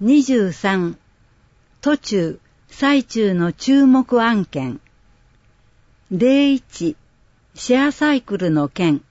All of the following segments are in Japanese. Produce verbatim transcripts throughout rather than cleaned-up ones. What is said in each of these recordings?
にじゅうさん、途中、最中の注目案件。ゼロいち、シェアサイクルの件。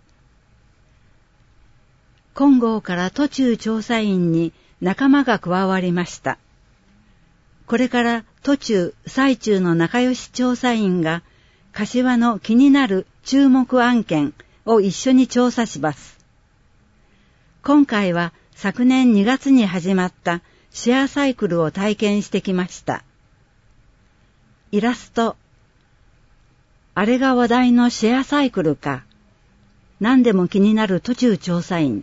金剛から途中調査員に仲間が加わりました。これから途中、最中の仲良し調査員が、柏の気になる注目案件を一緒に調査します。今回は昨年にがつに始まったシェアサイクルを体験してきました。イラスト。あれが話題のシェアサイクルか。何でも気になる途中調査員。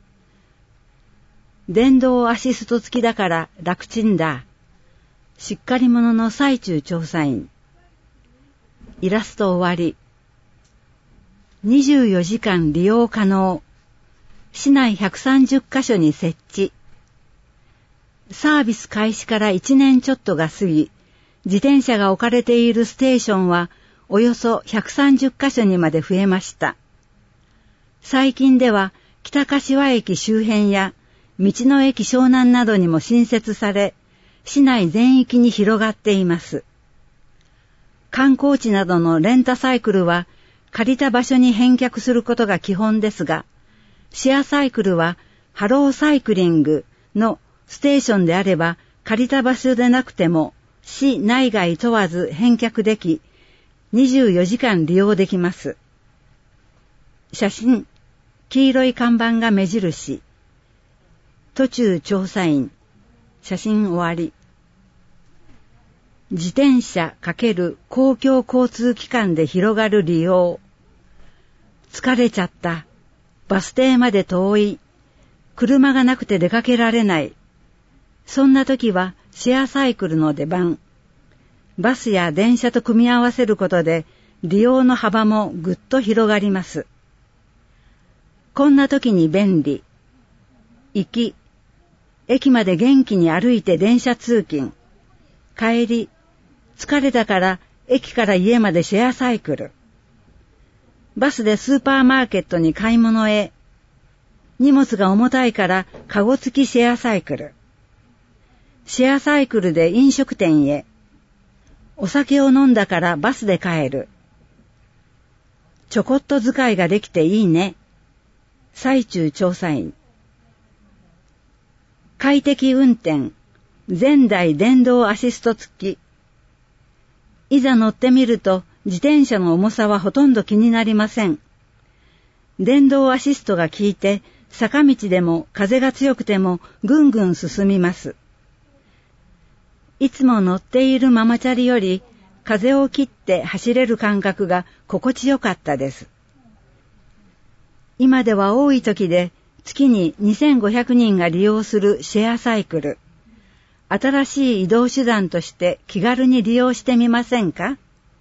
電動アシスト付きだから楽ちんだ。しっかり者の最中調査員。イラスト終わり。にじゅうよじかん利用可能。市内ひゃくさんじゅっかしょに設置。サービス開始からいちねんちょっとが過ぎ、自転車が置かれているステーションはおよそひゃくさんじゅっかしょにまで増えました。最近では北柏駅周辺や道の駅湘南などにも新設され、市内全域に広がっています。観光地などのレンタサイクルは借りた場所に返却することが基本ですが、シェアサイクルはハローサイクリングのステーションであれば借りた場所でなくても市内外問わず返却でき、にじゅうよじかん利用できます。写真、黄色い看板が目印。途中調査員。写真終わり。自転車×公共交通機関で広がる利用。疲れちゃった。バス停まで遠い。車がなくて出かけられない。そんな時はシェアサイクルの出番。バスや電車と組み合わせることで利用の幅もぐっと広がります。こんな時に便利。行き。駅まで元気に歩いて電車通勤。帰り。疲れたから駅から家までシェアサイクル。バスでスーパーマーケットに買い物へ。荷物が重たいからカゴ付きシェアサイクル。シェアサイクルで飲食店へ。お酒を飲んだからバスで帰る。ちょこっと使いができていいね。最中調査員。快適運転。全台電動アシスト付き。いざ乗ってみると自転車の重さはほとんど気になりません。電動アシストが効いて坂道でも風が強くてもぐんぐん進みます。いつも乗っているママチャリより風を切って走れる感覚が心地よかったです。今では多い時で月ににせんごひゃくにんが利用するシェアサイクル。新しい移動手段として気軽に利用してみませんか？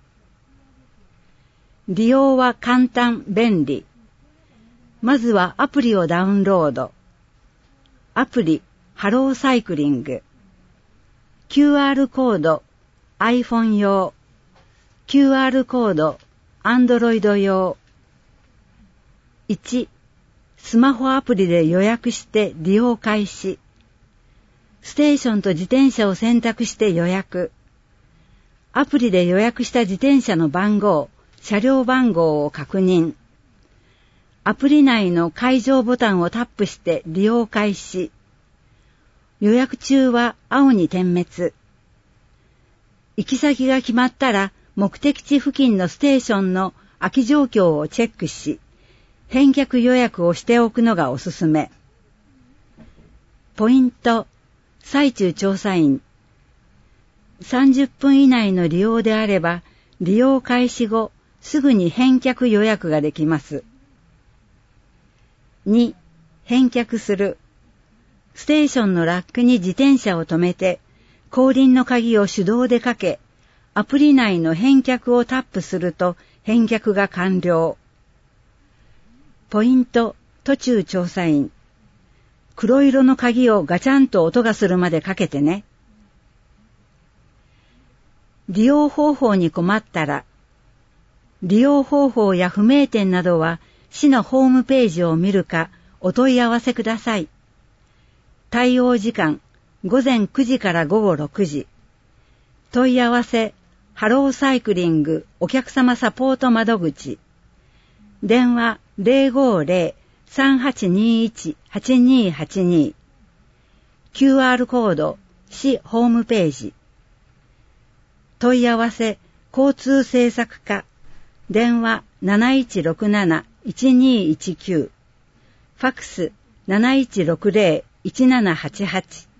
利用は簡単、便利。まずはアプリをダウンロード。アプリ、ハローサイクリング。キューアール コード、iPhone 用。キューアール コード、Android 用。いち、スマホアプリで予約して利用開始。ステーションと自転車を選択して予約。アプリで予約した自転車の番号、車両番号を確認。アプリ内の解錠ボタンをタップして利用開始。予約中は青に点滅。行き先が決まったら目的地付近のステーションの空き状況をチェックし、返却予約をしておくのがおすすめ。ポイント。最中調査員。さんじゅっぷん以内の利用であれば、利用開始後、すぐに返却予約ができます。に、返却する。ステーションのラックに自転車を止めて、後輪の鍵を手動でかけ、アプリ内の返却をタップすると返却が完了。ポイント、途中調査員。黒色の鍵をガチャンと音がするまでかけてね。利用方法に困ったら、利用方法や不明点などは市のホームページを見るかお問い合わせください。対応時間午前くじから午後ろくじ。問い合わせ、ハローサイクリングお客様サポート窓口。電話 ゼロごゼロ さんはちにいち はちにはちに。キューアール コード、市ホームページ。問い合わせ、交通政策課。電話 なないちろくなな いちにいちきゅう。ファクス なないちろくゼロ いちななはちはち。